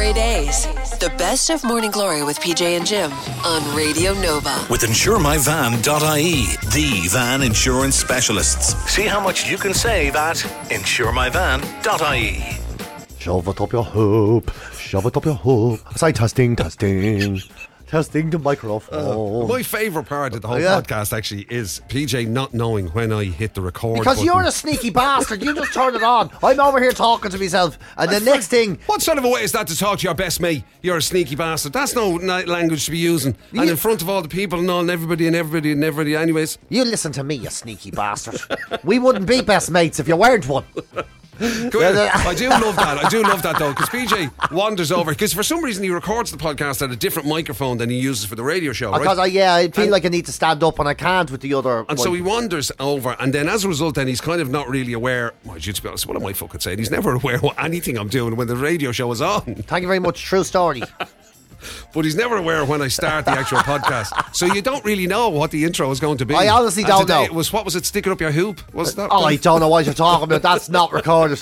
Glory days. The best of Morning Glory with PJ and Jim on Radio Nova. With InsureMyVan.ie, the van insurance specialists. See how much you can save at InsureMyVan.ie. Shove it up your hoop. Shove it up your hoop. Say testing. Testing the microphone. My favourite part of the whole podcast actually is PJ not knowing when I hit the record because button. You're a sneaky bastard. You just turn it on. I'm over here talking to myself, and the next thing... What sort of a way is that to talk to your best mate? You're a sneaky bastard. That's no language to be using. And in front of all the people and all and everybody anyways. You listen to me, you sneaky bastard. We wouldn't be best mates if you weren't one. Come here. I do love that though, because PJ wanders over, because for some reason he records the podcast at a different microphone than he uses for the radio show, right? Because I feel like I need to stand up and I can't with the other. And so he wanders over, and then as a result then he's kind of not really aware. To be honest, what am I fucking saying? He's never aware of anything I'm doing when the radio show is on. Thank you very much. True story. But he's never aware when I start the actual podcast. So you don't really know what the intro is going to be. I honestly don't know. What was it, sticking up your hoop? Was that? I don't know what you're talking about. That's not recorded.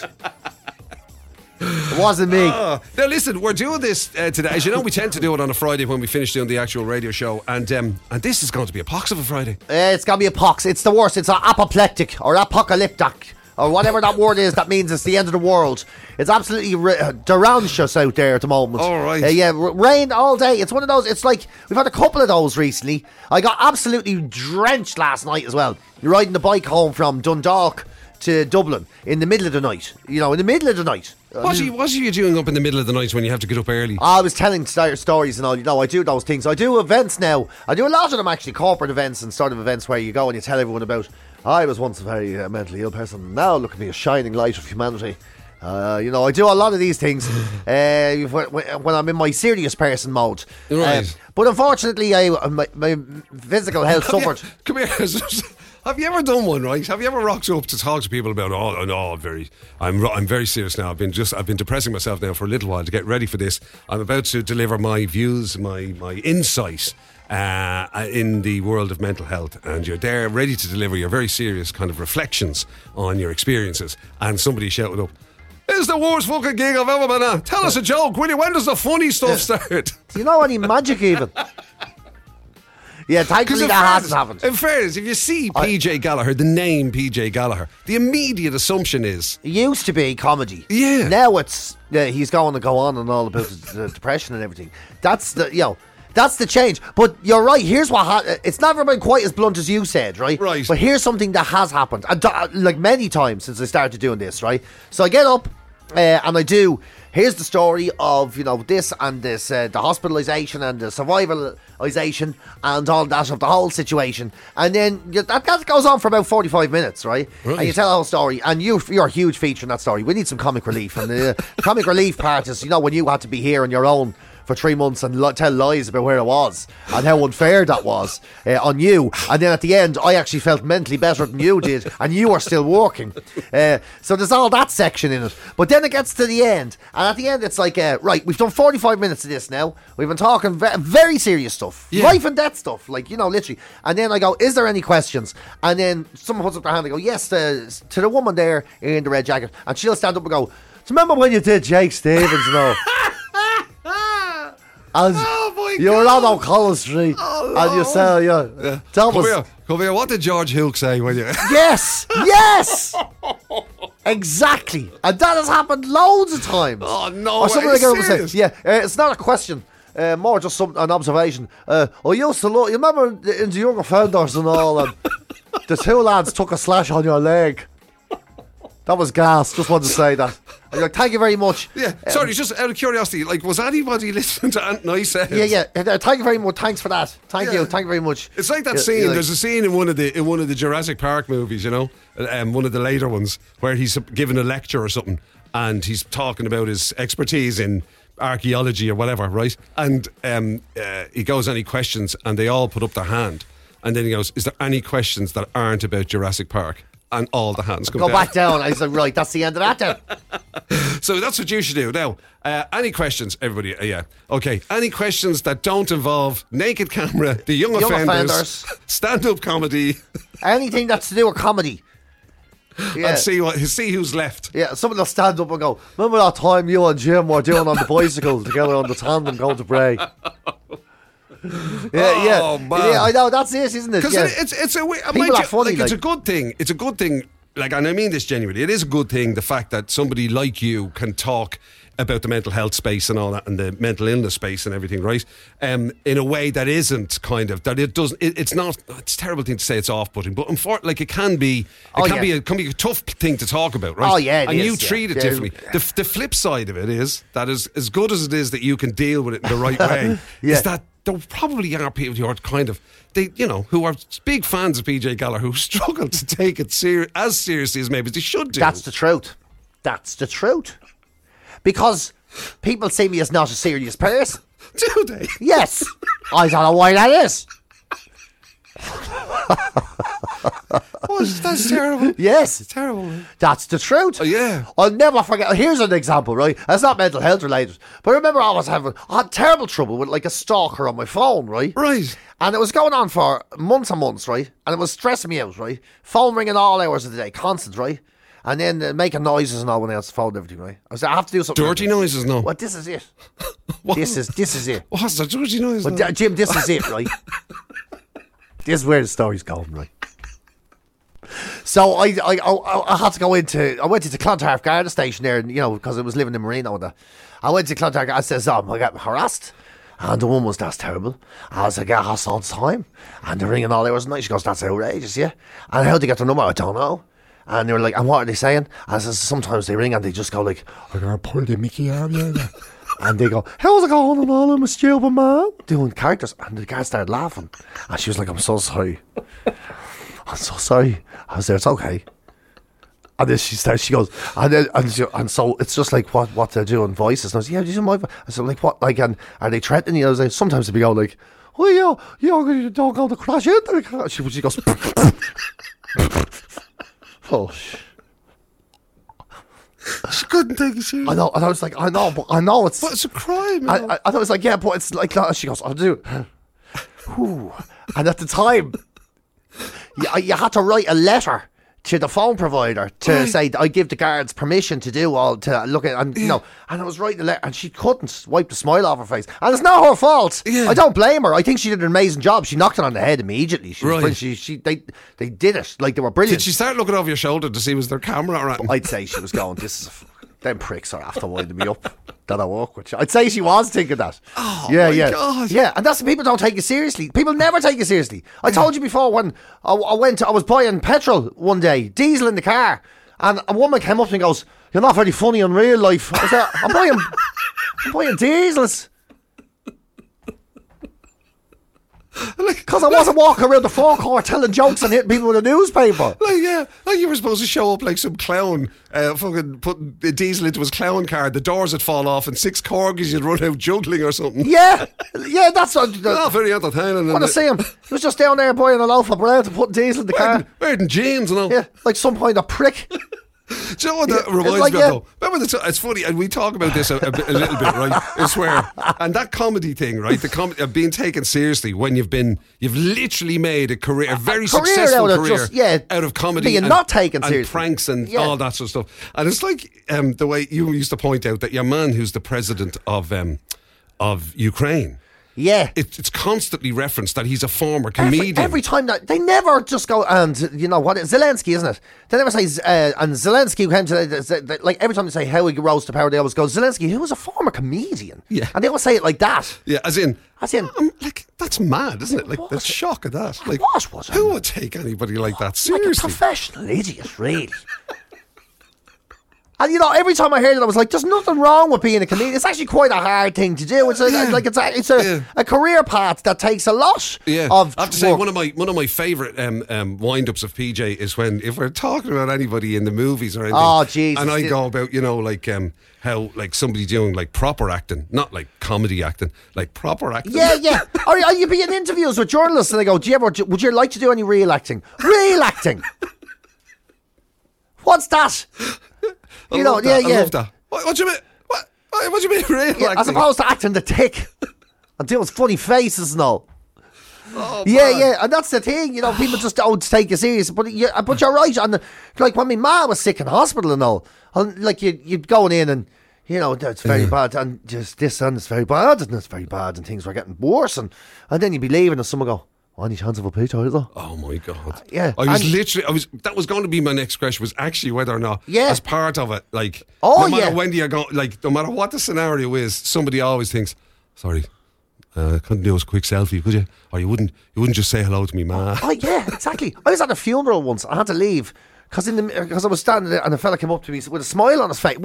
It wasn't me. Now listen, we're doing this today. As you know, we tend to do it on a Friday when we finish doing the actual radio show. And this is going to be a pox of a Friday. It's going to be a pox. It's the worst. It's apoplectic or apocalyptic, or whatever that word is. That means it's the end of the world. It's absolutely derangous out there at the moment. All right. Rain all day. It's one of those. It's like we've had a couple of those recently. I got absolutely drenched last night as well. You're riding the bike home from Dundalk to Dublin in the middle of the night. What are you doing up in the middle of the night when you have to get up early? I was telling stories and all. I do those things. I do events now. I do a lot of them actually, corporate events and sort of events where you go and you tell everyone about, I was once a very mentally ill person. Now look at me, a shining light of humanity. I do a lot of these things when I'm in my serious person mode. Right. But unfortunately, my physical health suffered. Come here. Have you ever done one, right? Have you ever rocked up to talk to people about, I'm very serious now. I've been depressing myself now for a little while to get ready for this. I'm about to deliver my views, my insight in the world of mental health, and you're there ready to deliver your very serious kind of reflections on your experiences, and somebody shouted up, "It's the worst fucking gig I've ever been at. Tell us a joke, will you? When does the funny stuff start?" Do you know any magic even? Yeah, thankfully that hasn't happened. In fairness, if you see PJ Gallagher, the name PJ Gallagher, the immediate assumption is... It used to be comedy. Yeah. Now it's... he's going to go on and all about the depression and everything. That's the change. But you're right, here's what it's never been quite as blunt as you said, right? Right. But here's something that has happened, like many times since I started doing this, right? So I get up and I do... Here's the story of, this and this, the hospitalisation and the survivalisation and all that of the whole situation. And then that goes on for about 45 minutes, right? And you tell the whole story, and you're a huge feature in that story. We need some comic relief. And the comic relief part is, when you had to be here on your own for 3 months and tell lies about where it was and how unfair that was on you, and then at the end I actually felt mentally better than you did, and you are still working, so there's all that section in it. But then it gets to the end, and at the end it's like, right, we've done 45 minutes of this now, we've been talking very serious stuff, life and death stuff, like, literally, and then I go, is there any questions? And then someone puts up their hand and go, yes, to the woman there in the red jacket, and she'll stand up and go, do you remember when you did Jake Stevens and all? As you were on O'Connell Street, and you say, tell us. Come here. What did George Hook say when you? Yes, exactly, and that has happened loads of times. Oh no! Or something like that. It's not a question, more just an observation. I used to look. You remember in the Younger Founders and all, and the two lads took a slash on your leg. That was gas. Just wanted to say that. I'm like, thank you very much. Yeah, sorry, just out of curiosity, like, was anybody listening to Ant I said? Yeah. Thank you very much. Thanks for that. Thank you very much. It's like that scene. There's a scene in one of the Jurassic Park movies, one of the later ones, where he's giving a lecture or something, and he's talking about his expertise in archaeology or whatever, right? And he goes, any questions? And they all put up their hand, and then he goes, is there any questions that aren't about Jurassic Park? And all the hands go back down. I said, right, that's the end of that then. So that's what you should do. Now, any questions, everybody? Okay. Any questions that don't involve naked camera, the young offenders, stand-up comedy? Anything that's to do with comedy. Yeah. and see who's left. Yeah, someone will stand up and go, remember that time you and Jim were doing on the bicycle together on the tandem going to Bray? Yeah. Oh, man. Yeah, I know, that's it, isn't it? Because Yeah. it's a way. People are funny, It's a like- good thing. It's a good thing. Like, and I mean this genuinely. It is a good thing, the fact that somebody like you can talk about the mental health space and all that, and the mental illness space and everything, right? In a way that isn't kind of that it doesn't. It's not. It's a terrible thing to say. It's off-putting, but like it can be. It can be a tough thing to talk about, right? Oh, yeah, it and is, you yeah. treat it Yeah. differently. The flip side of it is that as good as it is that you can deal with it in the right way, Yeah. is that there probably are people who are kind of who are big fans of PJ Gallagher who struggle to take it as seriously as maybe they should do. That's the truth. That's the truth. Because people see me as not a serious person. Do they? Yes. I don't know why that is. That's terrible. Yes. It's terrible. That's the truth. Oh, yeah. I'll never forget. Here's an example, right? It's not mental health related. But I remember I had terrible trouble with like a stalker on my phone, right? Right. And it was going on for months and months, right? And it was stressing me out, right? Phone ringing all hours of the day, constant, right? And then making noises and all when I answer the phone and everything, right? I said, I have to do something. Dirty noises, no. Well, this is it. What? This is it. What's that dirty noise? Well, no? Jim, this is it, right? This is where the story's going, right? So I had to go I went into Clontarf Garda station there, because I was living in Marino and that. I went to Clontarf Garda, I says, I got harassed. And the woman was, that's terrible. I was like, I harassed all the time. And they're ringing all hours of the night. She goes, that's outrageous, yeah. And how'd they get the number? I don't know. And they were like, and what are they saying? And I says, sometimes they ring and they just go like, I gotta pull the Mickey out of you. And they go, how's it going? And all, I'm a stupid man. Doing characters. And the guy started laughing. And she was like, I'm so sorry. I'm so sorry. I was there, it's okay. And then she goes, and so it's just like what they're doing voices. And I was, yeah, do you do my voice? I said, like, what? Like, and are they threatening you? I was like, sometimes they be going like, oh, you're don't go to crash into the car. She goes, oh, She couldn't take it seriously. I know, and I was like, I know it's. But it's a crime. I was like, yeah, but it's like that. She goes, I'll do it. Whew. And at the time, you had to write a letter to the phone provider to say, I give the guards permission to look at, and and I was writing a letter, and she couldn't wipe the smile off her face, and it's not her fault. Yeah. I don't blame her. I think she did an amazing job. She knocked it on the head immediately. She was Right. brilliant. They did it like they were brilliant. Did she start looking over your shoulder to see was there camera around? I'd say she was going, them pricks are after winding me up that I walk with you. I'd say she was thinking that. Oh, yeah, my yeah. God. Yeah, and that's people don't take it seriously. People never take it seriously. I told you before when I was buying petrol one day, diesel in the car, and a woman came up and goes, you're not very funny in real life. I said, I'm buying diesels. Because I wasn't walking around the forecourt telling jokes and hitting people with a newspaper. Like you were supposed to show up like some clown, fucking putting the diesel into his clown car. The doors would fall off, and 6 corgis you'd run out juggling or something. Yeah, that's what. Not very entertaining. What I see him. He was just down there buying a loaf of bread and putting diesel in the car. Wearing jeans and all. Yeah, like some kind of prick. Do you know what that reminds like, me yeah. of though? Remember, it's funny, and we talk about this a little bit, right? I swear. And that comedy thing, right? The comedy of being taken seriously when you've literally made a career, a very successful career out of comedy, being not taken and seriously, pranks and all that sort of stuff. And it's like the way you used to point out that your man, who's the president of Ukraine. Yeah. It's constantly referenced that he's a former comedian. Every time that they never just go, and you know what, Zelensky, isn't it? They never say, and Zelensky who came to, like every time they say how he rose to power, they always go, Zelensky, who was a former comedian. Yeah. And they always say it like that. Yeah, as in, like, that's mad, isn't it? Like, the shock of that. Like, what was it? Who would take anybody like that Like a seriously? professional idiot, really. And you know, every time I heard it, I was like, "There's nothing wrong with being a comedian. It's actually quite a hard thing to do. It's a career path that takes a lot of. I have to say, work. one of my favourite wind-ups of PJ is when, if we're talking about anybody in the movies or anything, oh Jesus, and I go about, you know, like how like somebody doing like proper acting, not like comedy acting, like proper acting. Yeah. Or you be in interviews with journalists and they go, would you like to do any real acting? Real acting. What's that? I love that. What do you mean? What do you mean real acting? As opposed to acting the tick and doing funny faces and all. Yeah, and that's the thing, people just don't take you serious. But you're right, and like when my ma was sick in hospital and all, and like you'd going in and that's very bad, and just this and it's very bad, and it's very bad, and things were getting worse, and then you'd be leaving, and someone go, any chance of a pay either? Oh my God! Yeah, that was going to be my next question. Was actually whether or not, as part of it, like, no matter when you go, like, no matter what the scenario is, somebody always thinks, sorry. Couldn't do us a quick selfie, could you? Or you wouldn't just say hello to me, ma. Oh yeah, exactly. I was at a funeral once. I had to leave because I was standing there and a fella came up to me with a smile on his face.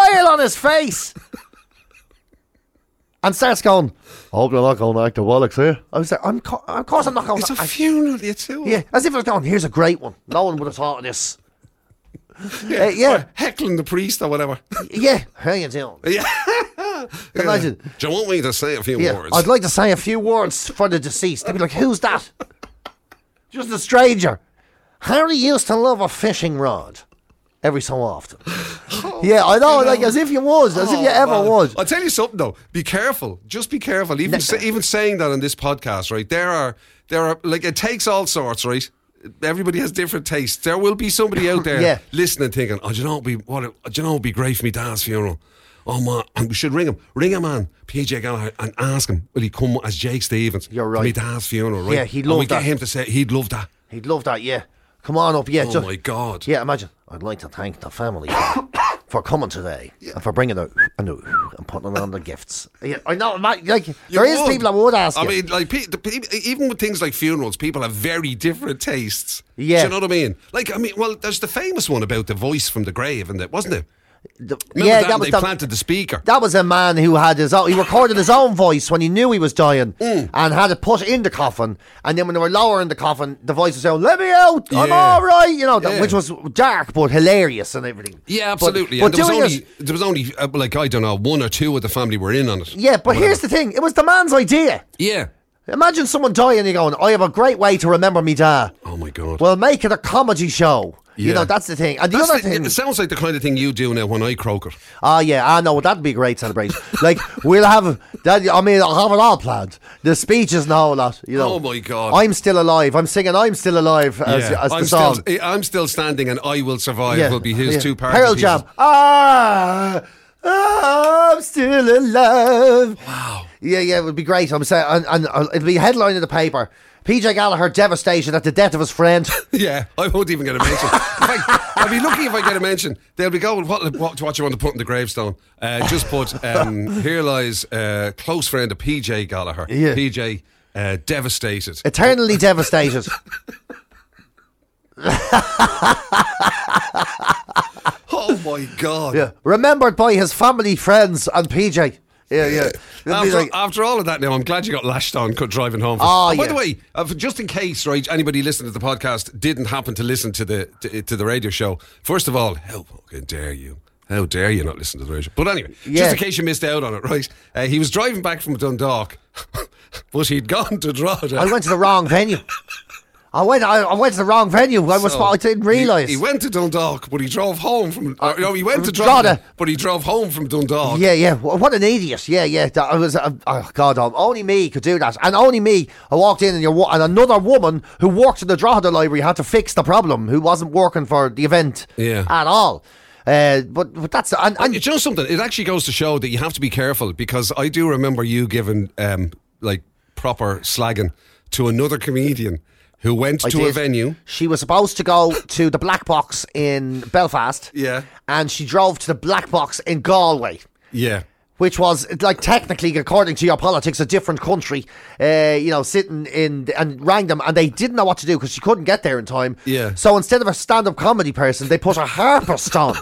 And starts going, I hope you're not going to act the bollocks here. I was like, of course I'm not going to. It's a funeral, you too. Yeah, as if I was going, here's a great one. No one would have thought of this. Or heckling the priest or whatever. Yeah, how you doing? Yeah. Imagine. Do you want me to say a few words? I'd like to say a few words for the deceased. They'd be like, who's that? Just a stranger. Harry used to love a fishing rod every so often. Yeah, I know, like as if you was, as if you ever was. I'll tell you something though. Be careful. Just be careful. Even saying that on this podcast, right? There are like, it takes all sorts, right? Everybody has different tastes. There will be somebody out there listening, thinking, "Oh, do you know it'd be great for me dad's funeral? Oh man, we should ring him. Ring him on PJ Gallagher and ask him, will he come as Jake Stevens? You're right. To me dad's funeral, right? Yeah, he'd love that. Get him to say he'd love that. He'd love that. Yeah, come on up. Yeah. Oh my God. Yeah, imagine. I'd like to thank the family for coming today and for bringing and putting on the gifts. Yeah, I know. Like there is people that would ask. I mean, like even with things like funerals, people have very different tastes. Yeah, do you know what I mean? Like, there's the famous one about the voice from the grave, and wasn't it? They planted the speaker. That was a man who had he recorded his own voice when he knew he was dying and had it put in the coffin, and then when they were lowering the coffin, the voice was saying, "Let me out, I'm alright," which was dark but hilarious and everything. Yeah, absolutely. But there was only like, I don't know, one or two of the family were in on it. Yeah, but here's the thing, it was the man's idea. Yeah. Imagine someone dying and you're going, I have a great way to remember me dad. Oh my God. Well, make it a comedy show. Yeah. That's the thing. And the other thing, it sounds like the kind of thing you do now when I croak it. Oh yeah, I know, that'd be a great celebration. Like, we'll have that. I mean, I'll have it all planned. The speeches and all that. Oh my God. I'm still alive. I'm singing I'm still alive as the song. I'm still standing and I will survive will be his two parts. Pearl Jam. I'm still alive. Wow. Yeah, it would be great. I'm saying, and it'll be a headline in the paper. PJ Gallagher devastated at the death of his friend. Yeah, I won't even get a mention. I'd be lucky if I get a mention. They'll be going, what you want to put in the gravestone? Just put, here lies close friend of PJ Gallagher. Yeah. PJ devastated. Eternally devastated. Oh my God. Yeah. Remembered by his family, friends and PJ. Yeah. After all of that now, I'm glad you got lashed on driving home. By the way, just in case, right, anybody listening to the podcast didn't happen to listen to the radio show, first of all, how fucking dare you? How dare you not listen to the radio show? But anyway, just in case you missed out on it, right, he was driving back from Dundalk, but he'd gone to Drogheda. I went to the wrong venue. I went to the wrong venue. I didn't realise. He went to Dundalk, but he drove home from... he went to Drogheda, but he drove home from Dundalk. Yeah. What an idiot. Yeah. That was, oh, God, only me could do that. And only me, I walked in and another woman who worked in the Drogheda Library had to fix the problem, who wasn't working for the event at all. But that's... And you know something? It actually goes to show that you have to be careful, because I do remember you giving proper slagging to another comedian who went to a venue. She was supposed to go to the Black Box in Belfast. Yeah. And she drove to the Black Box in Galway. Yeah. Which was, like, technically, according to your politics, a different country, sitting in, and rang them, and they didn't know what to do because she couldn't get there in time. Yeah. So instead of a stand-up comedy person, they put a harpist on.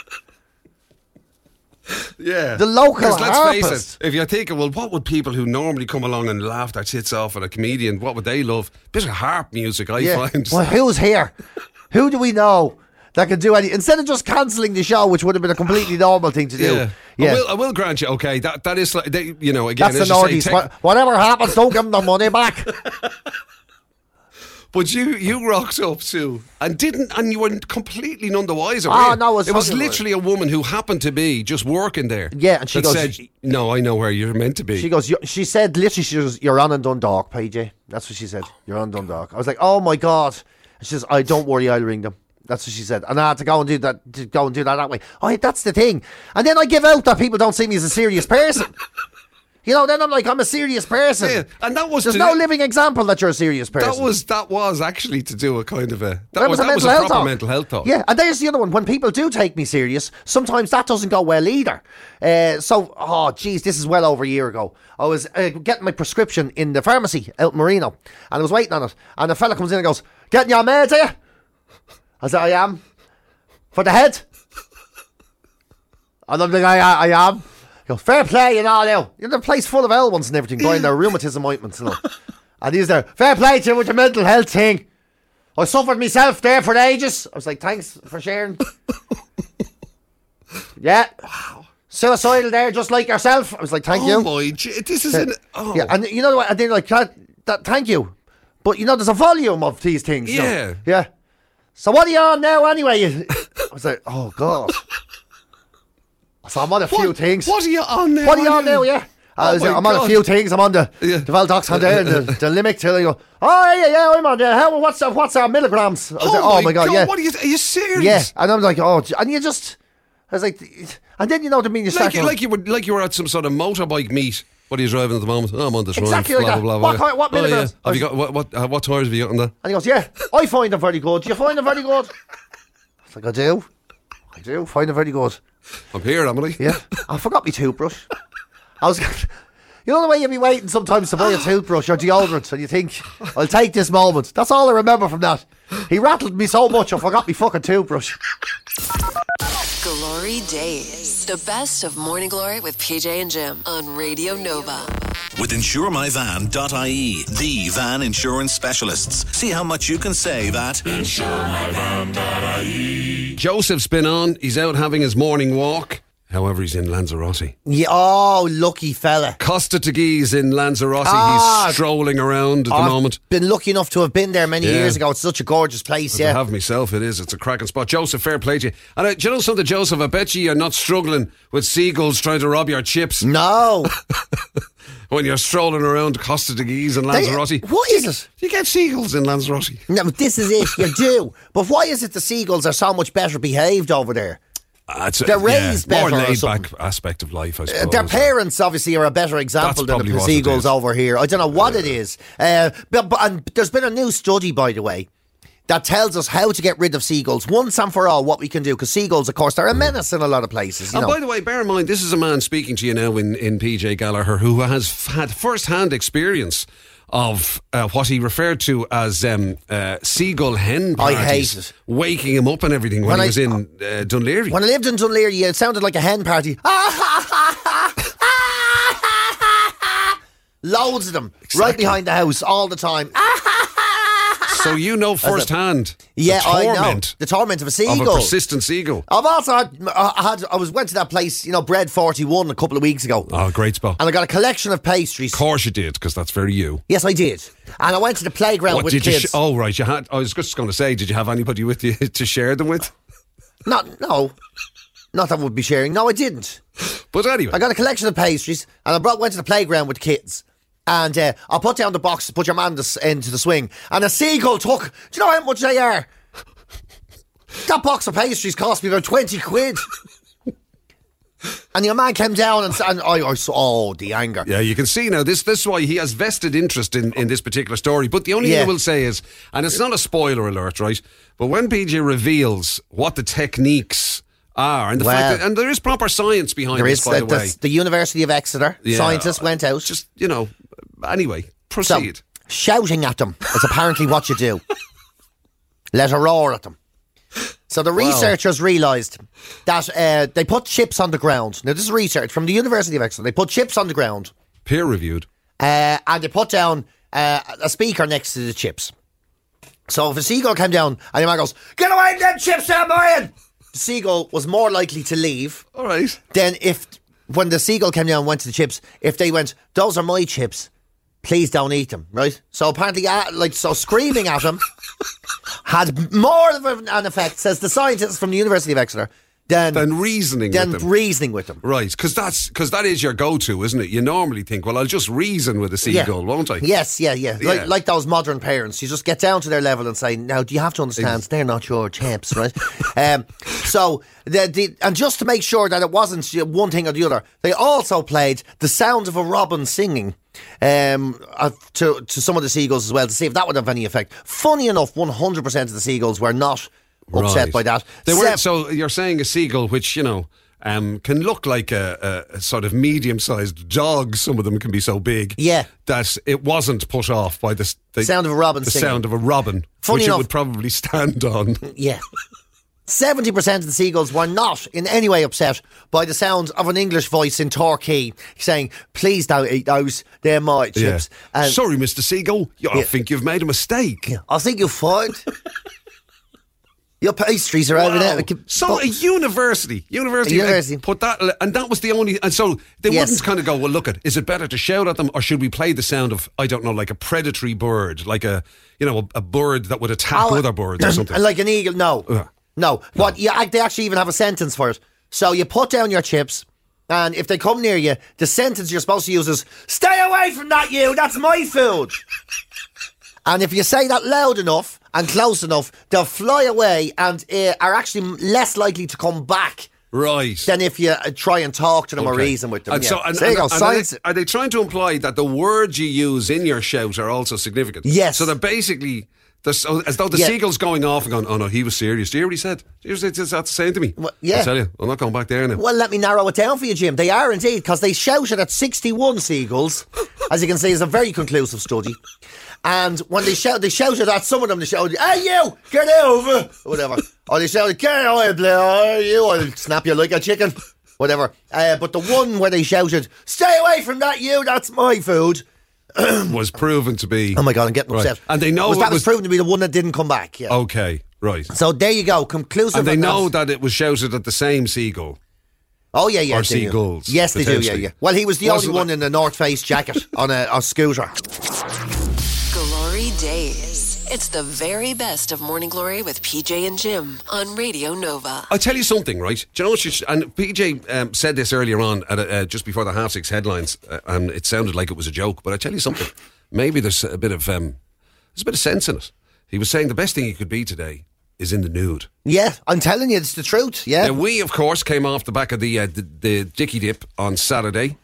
Yeah. The local harpist. Let's face it, if you're thinking, well, what would people who normally come along and laugh their tits off at a comedian, what would they love? Bit of harp music, I find. Well, who's here? Who do we know that can do anything? Instead of just cancelling the show, which would have been a completely normal thing to do. Yeah. I will grant you, okay, that is, like, again... That's the Nordies. Whatever happens, don't give them the money back. But you rocked up too, and you were completely none the wiser. Oh, were you? no, it was totally literally a woman who happened to be just working there. Yeah, and she that goes, said, "No, I know where you're meant to be." She said, literally, "You're on in Dundalk, PJ." That's what she said. You're on Dundalk. I was like, "Oh my god!" And she says, "I don't worry, I'll ring them." That's what she said, and I had to go and do that way. Oh, that's the thing. And then I give out that people don't see me as a serious person. You know, then I'm like, I'm a serious person. Yeah, and that was there's no living example that you're a serious person. That was actually to do a kind of a that was a proper mental health talk. Yeah, and there's the other one. When people do take me serious, sometimes that doesn't go well either. This is well over a year ago. I was getting my prescription in the pharmacy out in Marino, and I was waiting on it. And a fella comes in and goes, "Getting your meds, are you?" I said, "I am." "For the head?" And I'm like, I am. He goes, "Fair play, you know, now. You're in a place full of L1s and everything, buying their rheumatism ointments and all." And he's there, "Fair play to you with your mental health thing. I suffered myself there for ages." I was like, "Thanks for sharing." "Yeah. Wow. Suicidal there, just like yourself." I was like, "Thank you." This is Yeah, and you know what? And they're like, "Thank you." But you know, there's a volume of these things. Yeah. You know? Yeah. "So what are you on now anyway?" I was like, "Oh God." So I'm on a few things. What are you on now? What are you on now, yeah? I'm on a few things. I'm on the Valdoxan there and the Limerick till you go, "Oh yeah, I'm on there. What's our milligrams?" I was like, "Oh my God, yeah." What are you serious? Yeah, and I'm like, "Oh," and you just, I was like, and then you know what I mean. You start like you were at some sort of motorbike meet. What are you driving at the moment? "Oh, I'm on this run." Exactly like that. Blah, blah, blah. What milligrams? Have you got what tires have you got on that? And he goes, "Yeah, I find them very good. Do you find them very good?" I was like, I do find them very good. I'm here, am I? Yeah. I forgot my toothbrush. I was, you know the way you be waiting sometimes to buy a toothbrush or deodorant, and you think, "I'll take this moment." That's all I remember from that. He rattled me so much I forgot my fucking toothbrush. Glory Days. The best of Morning Glory with PJ and Jim on Radio Nova. With InsureMyVan.ie, the van insurance specialists. See how much you can save at InsureMyVan.ie. Joseph's been on. He's out having his morning walk. However, he's in Lanzarote. Yeah, oh, lucky fella. Costa Teguise in Lanzarote. He's strolling around at the moment. Been lucky enough to have been there many years ago. It's such a gorgeous place, I have myself, it is. It's a cracking spot. Joseph, fair play to you. And do you know something, Joseph? I bet you're not struggling with seagulls trying to rob your chips. No. When you're strolling around Costa Teguise in Lanzarote. What is it? You get seagulls in Lanzarote. No, but this is it. You do. But why is it the seagulls are so much better behaved over there? They're raised better. More laid back aspect of life, I suppose. Their parents obviously are a better example than the seagulls over here. I don't know what it is. But there's been a new study, by the way, that tells us how to get rid of seagulls once and for all, what we can do, because seagulls, of course, they're a menace in a lot of places. And by the way, bear in mind, this is a man speaking to you now in PJ Gallagher who has had first-hand experience of what he referred to as seagull hen parties. I hate it. Waking him up and everything when he was in Dún Laoghaire. When I lived in Dún Laoghaire, it sounded like a hen party. Loads of them, exactly. Right behind the house all the time. So you know firsthand the torment of a seagull. Of a persistent seagull. I've also went to that place, Bread 41 a couple of weeks ago. Oh, great spot. And I got a collection of pastries. Of course you did, because that's very you. Yes, I did. And I went to the playground with the kids. Oh, right. I was just going to say, did you have anybody with you to share them with? No. Not that I would be sharing. No, I didn't. But anyway. I got a collection of pastries and I went to the playground with the kids. And I put down the box to put your man into the swing. And a seagull took... Do you know how much they are? That box of pastries cost me about 20 quid. And your man came down and I saw the anger. Yeah, you can see now, this is why he has vested interest in this particular story. But the only thing I will say is, and it's not a spoiler alert, right? But when PJ reveals what the techniques are, and the fact that, and there is proper science behind this, by the way. The University of Exeter scientists went out. Just, anyway, proceed. So, shouting at them is apparently what you do. Let a roar at them. So the researchers realised that they put chips on the ground. Now, this is research from the University of Exeter. They put chips on the ground. Peer-reviewed. And they put down a speaker next to the chips. So if a seagull came down and your man goes, "Get away from them chips, I'm buying!" The seagull was more likely to leave. All right. Than when the seagull came down and went to the chips, if they went, "Those are my chips," please don't eat them, right? So apparently, screaming at him had more of an effect, says the scientists from the University of Exeter, than reasoning with them. Right, because that is your go-to, isn't it? You normally think, well, I'll just reason with a seagull, won't I? Yes, yeah. Like those modern parents, you just get down to their level and say, now, do you have to understand, they're not your chaps, right? So, and just to make sure that it wasn't one thing or the other, they also played the sound of a robin singing to some of the seagulls as well, to see if that would have any effect. Funny enough, 100% of the seagulls were not upset by that. They weren't. So you're saying a seagull, which can look like a sort of medium-sized dog. Some of them can be so big, that it wasn't put off by the sound of a robin. The singing. sound of a robin, which it would probably stand on. Yeah. 70% of the seagulls were not in any way upset by the sound of an English voice in Torquay saying, please don't eat those, they're my chips. Yeah. Sorry, Mr. Seagull, I think you've made a mistake. Yeah. I think you'll find your pastries are over there. So a university put that, and that was the only, and so they wouldn't kind of go, well, look, is it better to shout at them, or should we play the sound of, I don't know, like a predatory bird, like a bird that would attack other birds or something? Like an eagle? No. No. They actually even have a sentence for it. So you put down your chips, and if they come near you, the sentence you're supposed to use is, stay away from that, that's my food. And if you say that loud enough and close enough, they'll fly away and are actually less likely to come back. Right. Than if you try and talk to them or reason with them. And so, there you go. Are they trying to imply that the words you use in your shout are also significant? Yes. So they're basically, as though the seagull's going off and going, oh no, he was serious. Do you hear what he said? That's saying to me. Well, yeah. I tell you, I'm not going back there now. Well, let me narrow it down for you, Jim. They are indeed, because they shouted at 61 seagulls. As you can see, it's a very conclusive study. And when they shouted at some of them, they shouted, hey you, get over, or whatever. Or they shouted, get away, you, I'll snap you like a chicken, whatever. But the one where they shouted, stay away from that, that's my food, was proven to be, oh my God, I'm getting upset. And they know that was proven to be the one that didn't come back. Yeah. Okay, right. So there you go, conclusive. And they know that it was shouted at the same seagull. Oh yeah. Or seagulls. Yes, they do. Yeah. Well, he was the only one in the North Face jacket on a scooter. Glory Days. It's the very best of Morning Glory with PJ and Jim on Radio Nova. I'll tell you something, right? Do you know what and PJ said this earlier on at just before the 6:30 headlines, and it sounded like it was a joke, but I tell you something, maybe there's a bit of sense in it. He was saying the best thing you could be today is in the nude. Yeah, I'm telling you, it's the truth. Yeah. Now, we, of course, came off the back of the Dicky Dip on Saturday.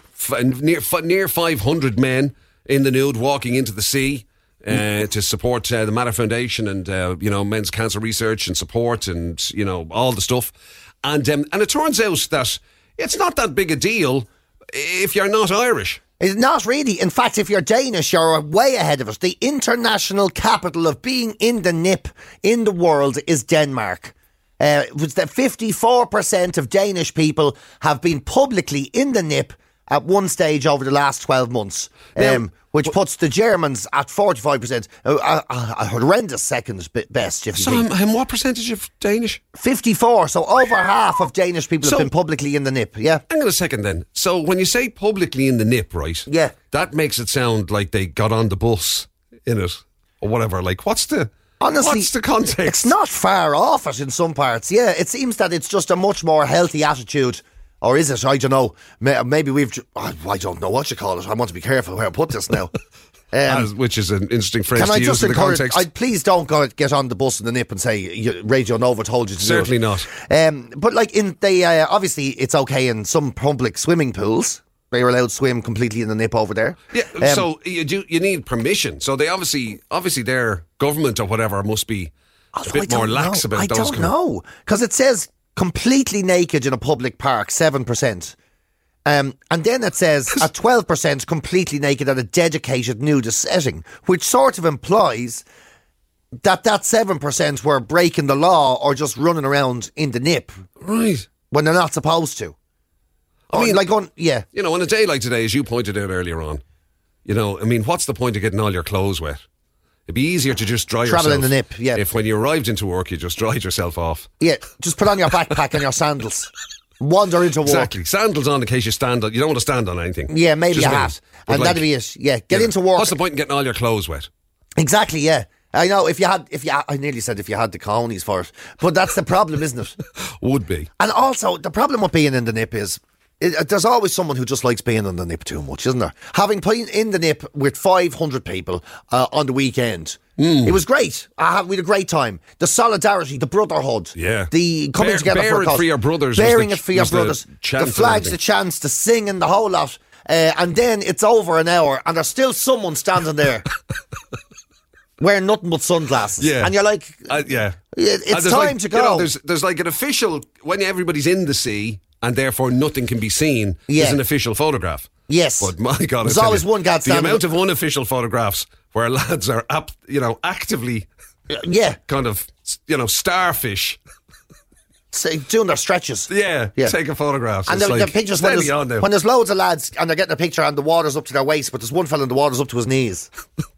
Near 500 men in the nude walking into the sea to support the Matter Foundation and Men's Cancer Research and support and all the stuff. And it turns out that it's not that big a deal if you're not Irish. It's not really. In fact, if you're Danish, you're way ahead of us. The international capital of being in the nip in the world is Denmark. It was that 54% of Danish people have been publicly in the nip at one stage over the last 12 months, which puts the Germans at 45%. A horrendous second best, if you think. And what percentage of Danish? 54, so over half of Danish people have been publicly in the nip, yeah. Hang on a second then. So when you say publicly in the nip, right? Yeah. That makes it sound like they got on the bus in it, or whatever. Like, honestly, what's the context? It's not far off it in some parts, yeah. It seems that it's just a much more healthy attitude. Or is it? I don't know. Maybe I don't know what you call it. I want to be careful where I put this now. Which is an interesting phrase to use in the context. Please don't get on the bus in the nip and say Radio Nova told you to Certainly do it. Not. But like obviously it's okay in some public swimming pools. They were allowed to swim completely in the nip over there. Yeah. So you need permission. So they obviously their government or whatever must be a bit more lax about those. I don't know, because it says completely naked in a public park, 7%. And then it says at 12% completely naked at a dedicated nudist setting, which sort of implies that 7% were breaking the law or just running around in the nip. Right. When they're not supposed to. I mean, on a day like today, as you pointed out earlier on, what's the point of getting all your clothes wet? It'd be easier to just dry yourself. Travel in the nip, yeah. If when you arrived into work, you just dried yourself off. Yeah, just put on your backpack and your sandals. Wander into work. Exactly. Sandals on in case you stand on. You don't want to stand on anything. Yeah, maybe Just a me. hat. But And that'd be it. Yeah, get into work. What's the point in getting all your clothes wet? Exactly, yeah. I know, I nearly said if you had the cojones for it. But that's the problem, isn't it? Would be. And also, the problem with being in the nip is, there's always someone who just likes being in the nip too much, isn't there? Having been in the nip with 500 people on the weekend, it was great. We had a great time. The solidarity, the brotherhood, the coming together bear for a it cause. for your brothers. Bearing it for your brothers. The The flags, the chants, the singing, the whole lot. And then it's over an hour and there's still someone standing there wearing nothing but sunglasses. Yeah. And you're like, it's time to go. There's like an official, when everybody's in the sea and therefore nothing can be seen, there's an official photograph. Yes. But my God, there's always one guy the standing. amount of unofficial photographs where lads are actively kind of, starfish. Doing their stretches. Yeah. Taking photographs. And the pictures when there's loads of lads and they're getting a picture and the water's up to their waist, but there's one fella and the water's up to his knees.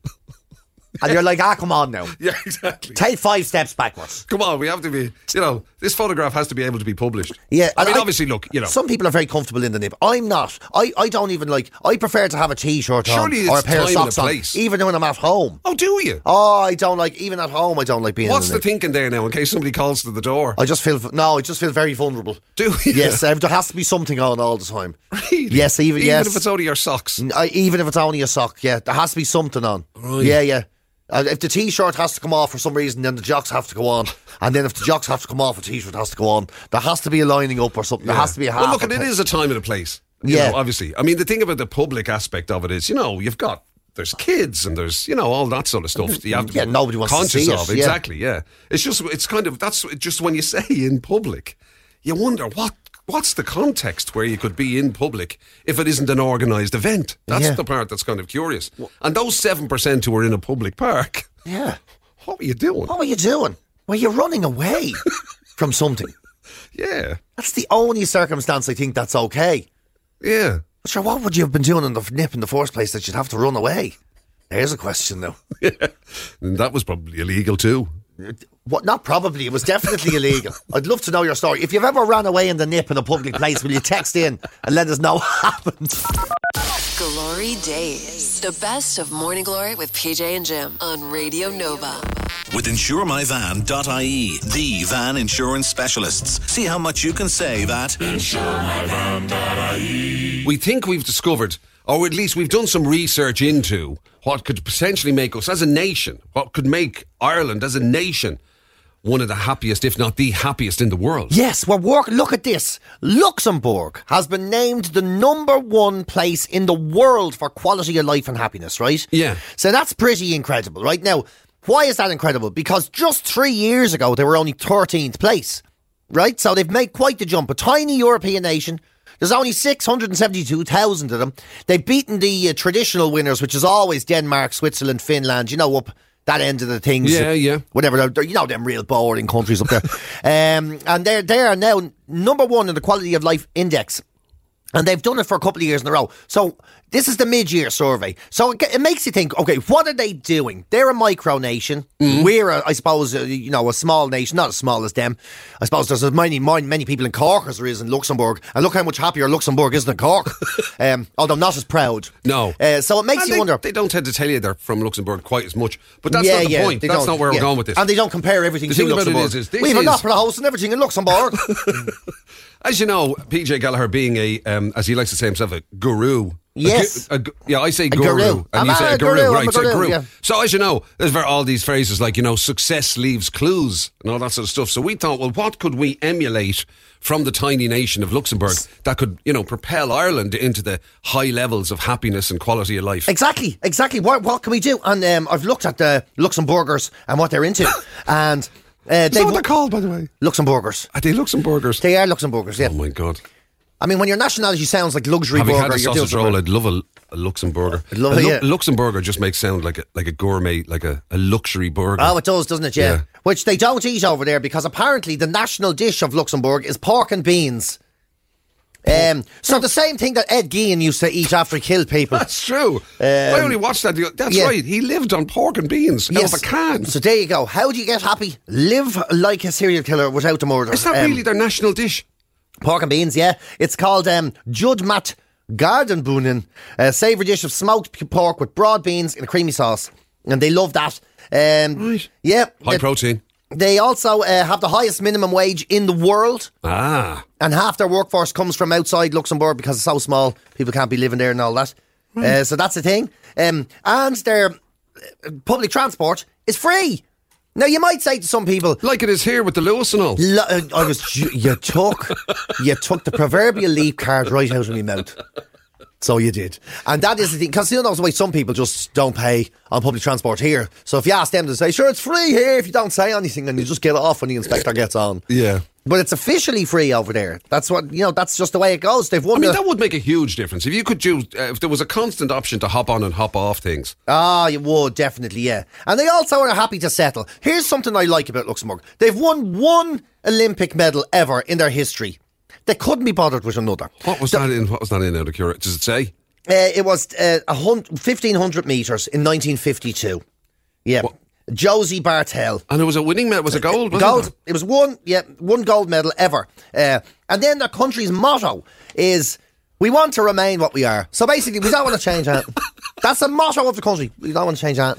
And you're like, come on now. Yeah, exactly. Take 5 steps backwards. Come on, we have to be, this photograph has to be able to be published. Yeah. I mean, obviously, look, some people are very comfortable in the nip. I'm not. I don't even I prefer to have a t-shirt on or a pair of socks on, even when I'm at home. Oh, do you? Oh, I don't like, even at home, I don't like being What's in the the thinking there now, in case somebody calls to the door? I just feel very vulnerable. Do you? Yes, there has to be something on all the time. Really? Yes, even if it's only your socks? Even if it's only a sock, yeah. There has to be something on. Right. Yeah. If the t-shirt has to come off for some reason, then the jocks have to go on. And then if the jocks have to come off, a t-shirt has to go on. There has to be a lining up or something. There has to be a half. Well, look, it is a time and a place. You know, obviously. I mean, the thing about the public aspect of it is, there's kids and there's, all that sort of stuff. You have to be nobody wants conscious to see of. it. Exactly, yeah. It's just when you say in public, you wonder what's the context where you could be in public if it isn't an organised event? That's the part that's kind of curious. And those 7% who are in a public park, what were you doing? Well, you're running away from something. Yeah. That's the only circumstance I think that's okay. Yeah. But sure, what would you have been doing in the nip in the first place that you'd have to run away? There's a question now. Yeah. And that was probably illegal too. What? Not probably. It was definitely illegal. I'd love to know your story. If you've ever ran away in the nip in a public place, will you text in and let us know what happened? Glory Days. The best of Morning Glory with PJ and Jim on Radio Nova. With InsureMyVan.ie, the van insurance specialists. See how much you can save at InsureMyVan.ie. We think we've discovered, or at least we've done some research into, what could potentially make us as a nation, what could make Ireland as a nation one of the happiest, if not the happiest in the world. Yes, look at this. Luxembourg has been named the #1 place in the world for quality of life and happiness, right? Yeah. So that's pretty incredible, right? Now, why is that incredible? Because just 3 years ago, they were only 13th place, right? So they've made quite the jump. A tiny European nation. There's only 672,000 of them. They've beaten the traditional winners, which is always Denmark, Switzerland, Finland, up that end of the things. Yeah. Whatever, them real boring countries up there. And they are now #1 in the Quality of Life Index. And they've done it for a couple of years in a row. So this is the mid-year survey. So it makes you think, okay, what are they doing? They're a micro-nation. Mm-hmm. We're, I suppose, a small nation, not as small as them. I suppose there's as many people in Cork as there is in Luxembourg. And look how much happier Luxembourg is than Cork. Although not as proud. No. So it makes you wonder. They don't tend to tell you they're from Luxembourg quite as much. But that's not the point. That's not where we're going with this. And they don't compare everything to Luxembourg. We have an opera house and everything in Luxembourg. As you know, PJ Gallagher being as he likes to say himself, a guru. Yes. I say guru. And you say a guru. Right, so guru. Yeah. So as you know, there's all these phrases like, success leaves clues and all that sort of stuff. So we thought, well, what could we emulate from the tiny nation of Luxembourg that could, propel Ireland into the high levels of happiness and quality of life? Exactly. What can we do? And I've looked at the Luxembourgers and what they're into. And... Is that what they're called, by the way? Luxembourgers. Are they Luxembourgers? They are Luxembourgers, yeah. Oh, my God. I mean, when your nationality sounds like luxury Having burger... had a sausage roll, I'd love a Luxembourger. I'd love it, yeah. Luxembourger just makes sound like a gourmet, like a luxury burger. Oh, it does, doesn't it, yeah. Which they don't eat over there because apparently the national dish of Luxembourg is pork and beans. So the same thing that Ed Gein used to eat after he killed people. That's true. I only watched that. That's right. He lived on pork and beans out of a can. So there you go. How do you get happy? Live like a serial killer without the murder. Is that really their national dish? Pork and beans, yeah. It's called Judd Mat Gardenboonen, a savoury dish of smoked pork with broad beans in a creamy sauce. And they love that. Right. Yeah. High protein. They also have the highest minimum wage in the world. Ah. And half their workforce comes from outside Luxembourg because it's so small. People can't be living there and all that. So that's the thing. And their public transport is free. Now, you might say to some people... Like it is here with the Lewis and all. You took the proverbial leap card right out of my mouth. So you did. And that is the thing, because you know the way some people just don't pay on public transport here. So if you ask them to say, sure, it's free here, if you don't say anything, and you just get off when the inspector gets on. Yeah. But it's officially free over there. That's what, that's just the way it goes. They've won. That would make a huge difference. If you could choose, if there was a constant option to hop on and hop off things. Ah, you would, definitely, yeah. And they also are happy to settle. Here's something I like about Luxembourg. They've won one Olympic medal ever in their history. They couldn't be bothered with another. What was that in out of curiosity? Does it say? It was 1,500 metres in 1952. Yeah. What? Josie Bartel. And it was a winning medal. Was it gold? Gold. It was one gold medal ever. And then their country's motto is, we want to remain what we are. So basically, we don't want to change that. That's the motto of the country. We don't want to change that.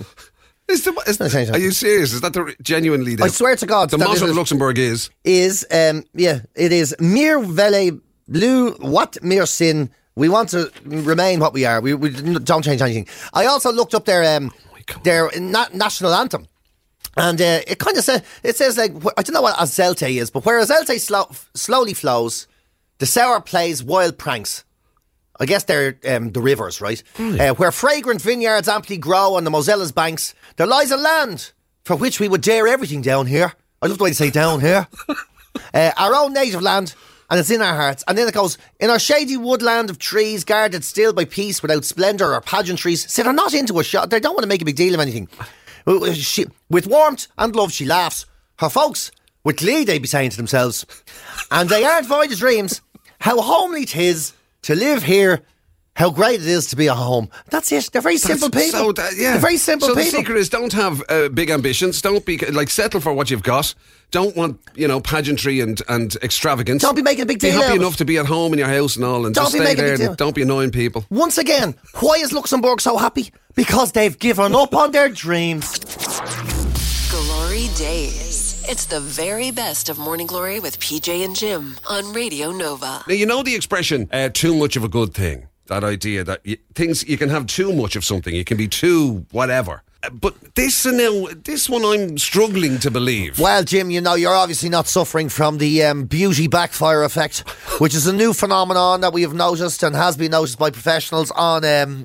Are you serious? Is that genuinely? I swear to God. The motto of Luxembourg is? It is Mir vele blue what mir sin. We want to remain what we are. We don't change anything. I also looked up their national anthem. And it kind of says like, I don't know what Azelte is, but where Azelte slowly flows, the Sour plays wild pranks. I guess they're the rivers, right? Where fragrant vineyards amply grow on the Mosella's banks, there lies a land for which we would dare everything down here. I love the way they say down here. Our own native land, and it's in our hearts. And then it goes, in our shady woodland of trees, guarded still by peace without splendour or pageantries. See, they're not into a shot. They don't want to make a big deal of anything. With warmth and love she laughs. Her folks, with glee they be saying to themselves, and they aren't void of dreams, how homely 'tis to live here, how great it is to be at home. That's it. They're very simple people. They're very simple people. So the secret is, don't have big ambitions. Don't be settle for what you've got. Don't want pageantry and extravagance. Don't be making a big deal. Be happy enough to be at home in your house and all, and just stay there. And don't be annoying people. Once again, why is Luxembourg so happy? Because they've given up on their dreams. Glory Days. It's the very best of Morning Glory with PJ and Jim on Radio Nova. Now, you know the expression, too much of a good thing. That idea that you can have too much of something. You can be too whatever. But this one I'm struggling to believe. Well, Jim, you're obviously not suffering from the beauty backfire effect, which is a new phenomenon that we have noticed and has been noticed by professionals on,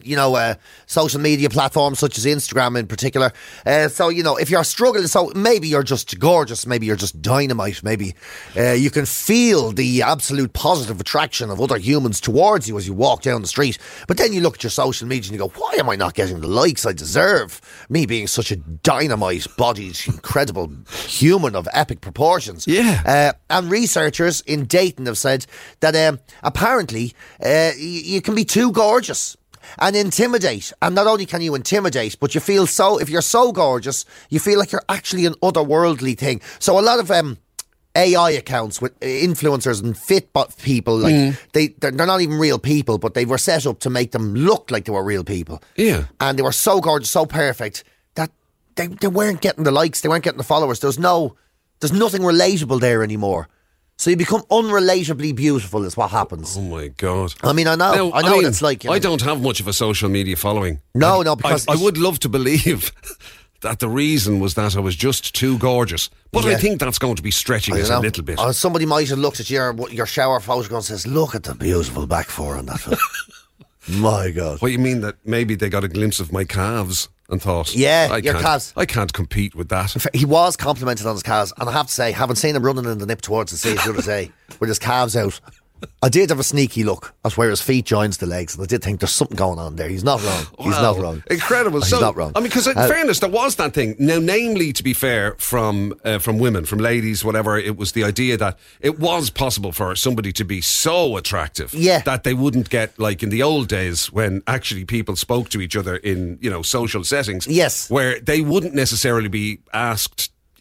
social media platforms such as Instagram in particular. So, if you're struggling, so maybe you're just gorgeous, maybe you're just dynamite, maybe you can feel the absolute positive attraction of other humans towards you as you walk down the street. But then you look at your social media and you go, why am I not getting the likes I deserve? Me being such a dynamite-bodied, incredible human of epic proportions. Yeah. And researchers in Dayton have said that apparently you can be too gorgeous and intimidate. And not only can you intimidate, but you feel if you're so gorgeous, you feel like you're actually an otherworldly thing. So a lot of AI accounts with influencers and fit people, they're not even real people, but they were set up to make them look like they were real people. Yeah. And they were so gorgeous, so perfect, that they weren't getting the likes, they weren't getting the followers. There's nothing relatable there anymore. So you become unrelatably beautiful is what happens. Oh my God. I mean, I know what it's like. I don't have much of a social media following. No, because I would love to believe that the reason was that I was just too gorgeous. But I think that's going to be stretching it a little bit. Somebody might have looked at your shower photograph and says, look at the beautiful back four on that film. My God. What, you mean that maybe they got a glimpse of my calves and thought, your calves. I can't compete with that. In fact, he was complimented on his calves, and I have to say, having seen him running in the nip towards the sea the other day with his calves out, I did have a sneaky look at where his feet joins the legs, and I did think there's something going on there. He's not wrong. He's not wrong. Incredible. He's not wrong. I mean, because in fairness, there was that thing. Now, namely, to be fair, from women, from ladies, whatever, it was the idea that it was possible for somebody to be so attractive that they wouldn't get, like in the old days when actually people spoke to each other in, social settings. Yes. Where they wouldn't necessarily be asked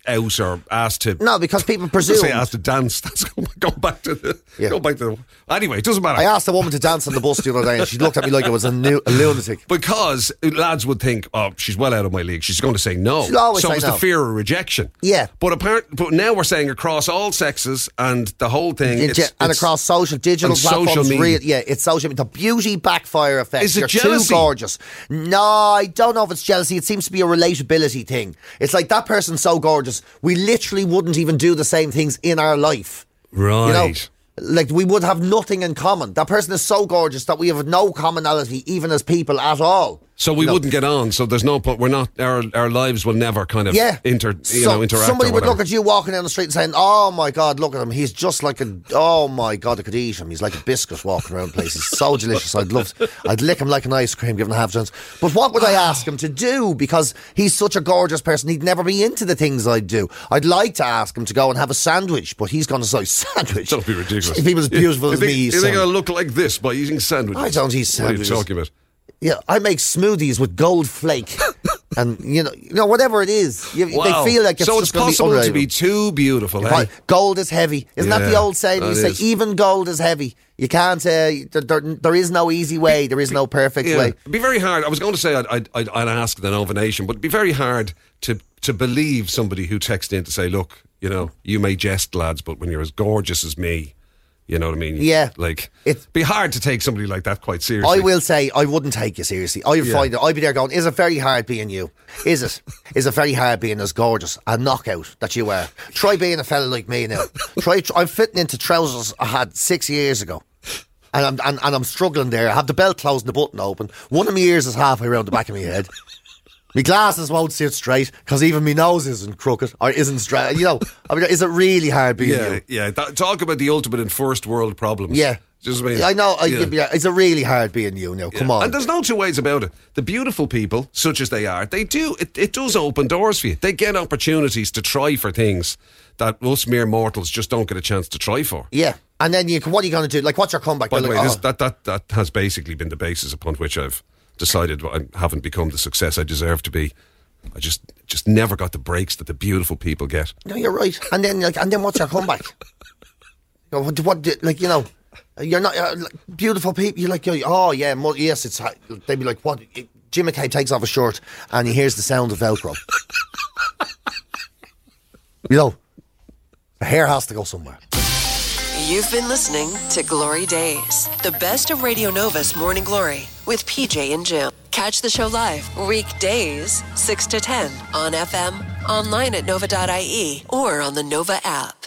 out or asked to. No, because people I presume. say asked to dance. That's going back to the. Yeah. Go back to the. Anyway, it doesn't matter. I asked a woman to dance on the bus the other day, and she looked at me like I was a lunatic. Because lads would think, oh, she's well out of my league. She's going to say no. She'll always so say it's no. the fear of rejection. Yeah. But now we're saying across all sexes and the whole thing. And across social, digital and platforms. social media. It's social media. The beauty backfire effect. Is it You're jealousy? too gorgeous. No, I don't know if it's jealousy. It seems to be a relatability thing. It's like that person's so gorgeous, we literally wouldn't even do the same things in our life. Right. You know? Like, we would have nothing in common. That person is so gorgeous that we have no commonality, even as people, at all. So we wouldn't get on. So there's no point. We're not. Our lives will never kind of interact. Somebody or would whatever. look at you walking down the street and saying, "Oh my God, look at him! He's just like a. Oh my God, I could eat him. He's like a biscuit walking around the place. He's so delicious. I'd lick him like an ice cream, given a half chance. But what would I ask him to do? Because he's such a gorgeous person, he'd never be into the things I'd do. I'd like to ask him to go and have a sandwich, but he's going to say sandwich. Don't be ridiculous. If he was beautiful as me, you think I look like this by eating sandwiches? I don't eat sandwiches. What are you talking about? Yeah, I make smoothies with gold flake, and you know whatever it is, they feel like it's so just it's possible gonna be to be too beautiful. Eh? Gold is heavy, isn't that the old saying? You say is. even gold is heavy. You can't. There is no easy way. There is no perfect way. It'd be very hard. I was going to say I'd ask the Nova Nation, but it'd be very hard to believe somebody who texts in to say, look, you may jest, lads, but when you're as gorgeous as me. You know what I mean? Yeah. Like, it'd be hard to take somebody like that quite seriously. I will say, I wouldn't take you seriously. Find it. I'd be there going, is it very hard being you? Is it? Is it very hard being as gorgeous a knockout that you are? Try being a fella like me now. I'm fitting into trousers I had 6 years ago. And I'm struggling there. I have the belt closed and the button open. One of my ears is halfway around the back of my head. My glasses won't sit straight because even my nose isn't crooked or isn't straight. Is it really hard being you? Yeah. Talk about the ultimate in first world problems. Yeah. Just mean, I know. Is it really hard being you now? Come on. And there's no two ways about it. The beautiful people, such as they are, they do. It does open doors for you. They get opportunities to try for things that us mere mortals just don't get a chance to try for. Yeah. And then what are you going to do? Like, what's your comeback? By the way, that has basically been the basis upon which I've decided I haven't become the success I deserve to be. I just never got the breaks that the beautiful people get. No, you're right. And then what's your comeback? You're not beautiful people. You're like, oh yeah, yes. It's they'd be like, what? Jim McKay takes off his shirt and he hears the sound of Velcro. The hair has to go somewhere. You've been listening to Glory Days, the best of Radio Nova's Morning Glory with PJ and Jim. Catch the show live weekdays 6 to 10 on FM, online at nova.ie, or on the Nova app.